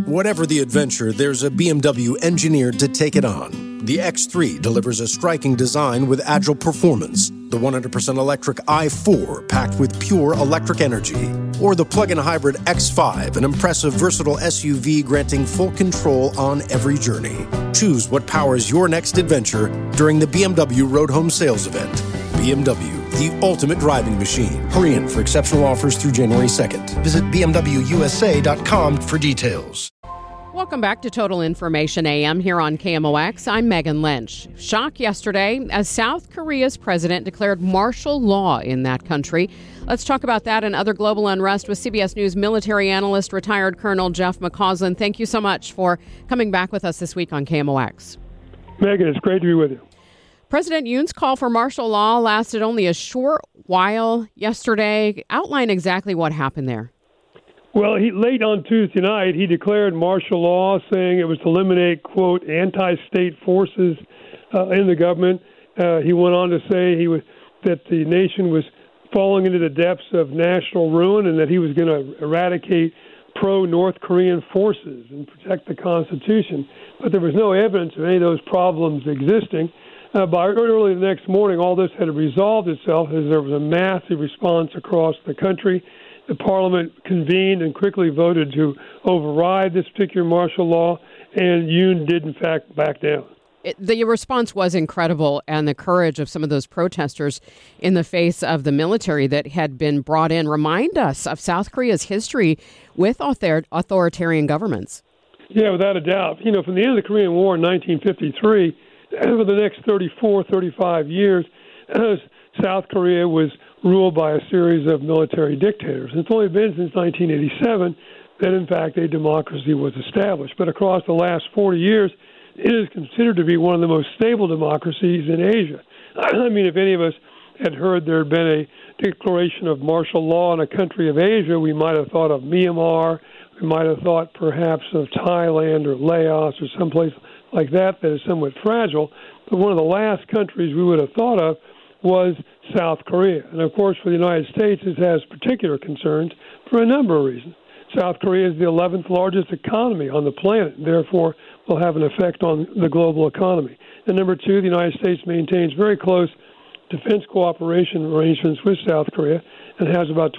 Whatever the adventure, there's a BMW engineered to take it on. The X3 delivers a striking design with agile performance. The 100% electric i4 packed with pure electric energy. Or the plug-in hybrid X5, an impressive, versatile SUV granting full control on every journey. Choose what powers your next adventure during the BMW Road Home Sales Event. BMW, the ultimate driving machine. Hurry in for exceptional offers through January 2nd. Visit BMWUSA.com for details. Welcome back to Total Information AM here on KMOX. I'm Megan Lynch. Shock yesterday as South Korea's president declared martial law in that country. Let's talk about that and other global unrest with CBS News military analyst, retired Colonel Jeff McCausland. Thank you so much for coming back with us this week on KMOX. Megan, it's great to be with you. President Yoon's call for martial law lasted only a short while yesterday. Outline exactly what happened there. Well, late on Tuesday night, he declared martial law, saying it was to eliminate, quote, anti-state forces in the government. He went on to say that the nation was falling into the depths of national ruin and that he was going to eradicate pro-North Korean forces and protect the Constitution. But there was no evidence of any of those problems existing. By early the next morning, all this had resolved itself as there was a massive response across the country. The Parliament convened and quickly voted to override this particular martial law, and Yoon did, in fact, back down. The response was incredible, and the courage of some of those protesters in the face of the military that had been brought in remind us of South Korea's history with authoritarian governments. Yeah, without a doubt. You know, from the end of the Korean War in 1953, over the next 35 years, South Korea was ruled by a series of military dictators. It's only been since 1987 that, in fact, a democracy was established. But across the last 40 years, it is considered to be one of the most stable democracies in Asia. I mean, if any of us had heard there had been a declaration of martial law in a country of Asia, we might have thought of Myanmar. We might have thought perhaps of Thailand or Laos or someplace like that is somewhat fragile. But one of the last countries we would have thought of was South Korea. And, of course, for the United States, it has particular concerns for a number of reasons. South Korea is the 11th largest economy on the planet, and therefore will have an effect on the global economy. And number two, the United States maintains very close defense cooperation arrangements with South Korea and has about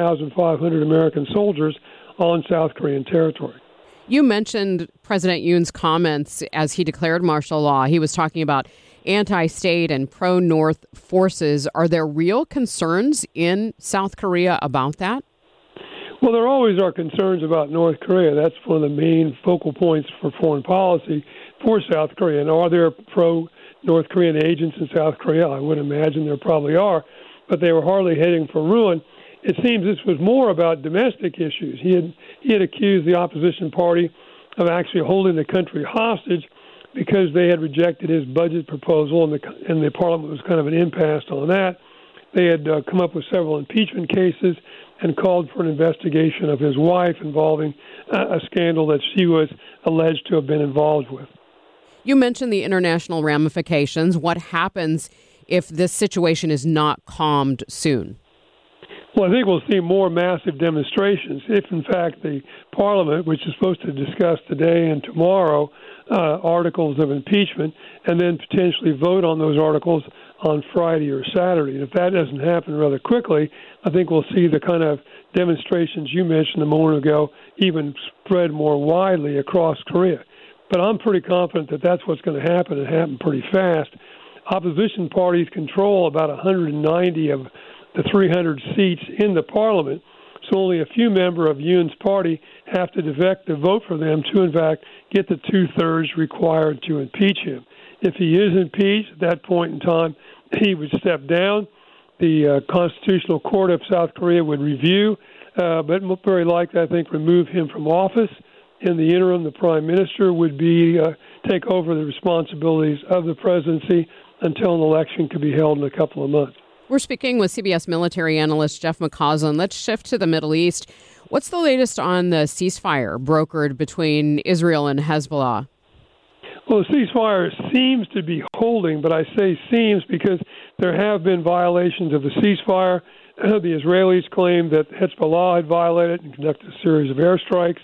28,500 American soldiers on South Korean territory. You mentioned President Yoon's comments as he declared martial law. He was talking about anti-state and pro-North forces. Are there real concerns in South Korea about that? Well, there always are concerns about North Korea. That's one of the main focal points for foreign policy for South Korea. And are there pro-North Korean agents in South Korea? I would imagine there probably are, but they were hardly heading for ruin. It seems this was more about domestic issues. He had accused the opposition party of actually holding the country hostage because they had rejected his budget proposal, and the Parliament was kind of an impasse on that. They had come up with several impeachment cases and called for an investigation of his wife involving a scandal that she was alleged to have been involved with. You mentioned the international ramifications. What happens if this situation is not calmed soon? Well, I think we'll see more massive demonstrations if, in fact, the Parliament, which is supposed to discuss today and tomorrow articles of impeachment, and then potentially vote on those articles on Friday or Saturday. And if that doesn't happen rather quickly, I think we'll see the kind of demonstrations you mentioned a moment ago even spread more widely across Korea. But I'm pretty confident that that's what's going to happen and happen pretty fast. Opposition parties control about 190 of the 300 seats in the Parliament, so only a few members of Yoon's party have to defect the vote for them to, in fact, get the two-thirds required to impeach him. If he is impeached, at that point in time, he would step down. The Constitutional Court of South Korea would review, but very likely, I think, remove him from office. In the interim, the prime minister would take over the responsibilities of the presidency until an election could be held in a couple of months. We're speaking with CBS military analyst Jeff McCausland. Let's shift to the Middle East. What's the latest on the ceasefire brokered between Israel and Hezbollah? Well, the ceasefire seems to be holding, but I say seems because there have been violations of the ceasefire. The Israelis claim that Hezbollah had violated and conducted a series of airstrikes.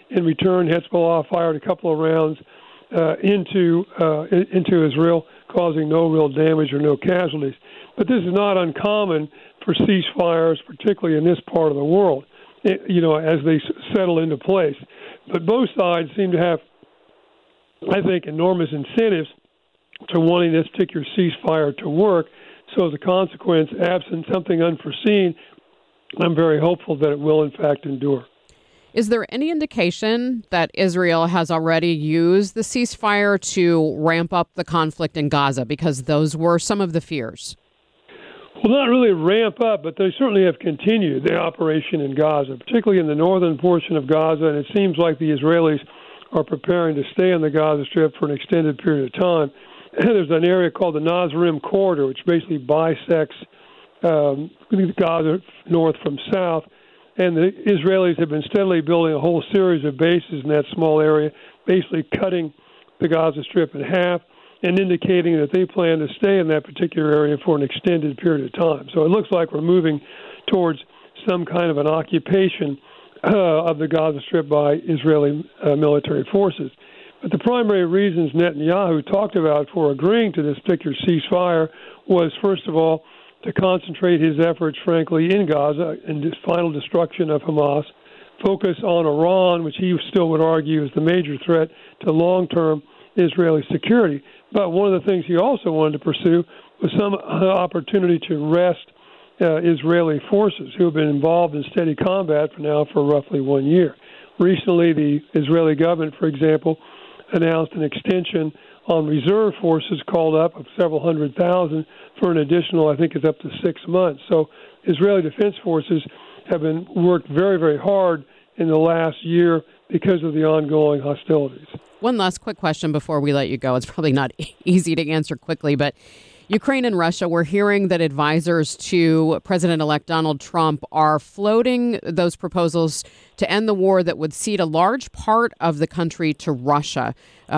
In return, Hezbollah fired a couple of rounds into Israel, causing no real damage or no casualties. But this is not uncommon for ceasefires, particularly in this part of the world, as they settle into place. But both sides seem to have, I think, enormous incentives to wanting this particular ceasefire to work. So as a consequence, absent something unforeseen, I'm very hopeful that it will, in fact, endure. Is there any indication that Israel has already used the ceasefire to ramp up the conflict in Gaza? Because those were some of the fears. Well, not really ramp up, but they certainly have continued the operation in Gaza, particularly in the northern portion of Gaza, and it seems like the Israelis are preparing to stay on the Gaza Strip for an extended period of time. There's an area called the Nazarene Corridor, which basically bisects Gaza north from south, and the Israelis have been steadily building a whole series of bases in that small area, basically cutting the Gaza Strip in half and indicating that they plan to stay in that particular area for an extended period of time. So it looks like we're moving towards some kind of an occupation of the Gaza Strip by Israeli military forces. But the primary reasons Netanyahu talked about for agreeing to this particular ceasefire was, first of all, to concentrate his efforts, frankly, in Gaza and the final destruction of Hamas, focus on Iran, which he still would argue is the major threat to long-term Israeli security. But one of the things he also wanted to pursue was some opportunity to rest Israeli forces who have been involved in steady combat for roughly 1 year. Recently, the Israeli government, for example, announced an extension on reserve forces called up of several 100,000 for an additional, I think it's up to 6 months. So Israeli Defense Forces have been worked very, very hard in the last year because of the ongoing hostilities. One last quick question before we let you go. It's probably not easy to answer quickly, but Ukraine and Russia, we're hearing that advisors to President-elect Donald Trump are floating those proposals to end the war that would cede a large part of the country to Russia.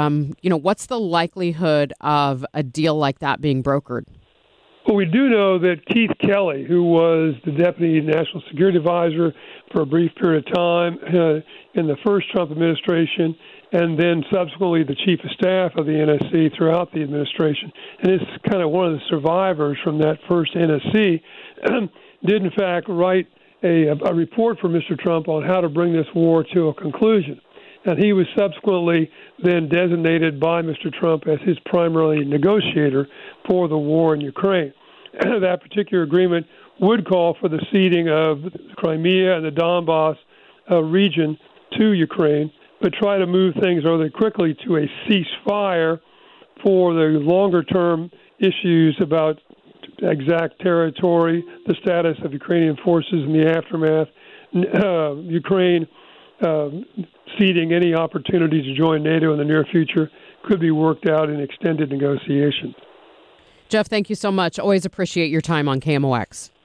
What's the likelihood of a deal like that being brokered? Well, we do know that Keith Kelly, who was the Deputy National Security Advisor for a brief period of time in the first Trump administration, and then subsequently the Chief of Staff of the NSC throughout the administration, and is kind of one of the survivors from that first NSC, did in fact write a report for Mr. Trump on how to bring this war to a conclusion. And he was subsequently then designated by Mr. Trump as his primary negotiator for the war in Ukraine. That particular agreement would call for the ceding of Crimea and the Donbass region to Ukraine, but try to move things rather quickly to a ceasefire for the longer-term issues about exact territory, the status of Ukrainian forces in the aftermath, Ukraine ceding any opportunity to join NATO in the near future could be worked out in extended negotiations. Jeff, thank you so much. Always appreciate your time on KMOX.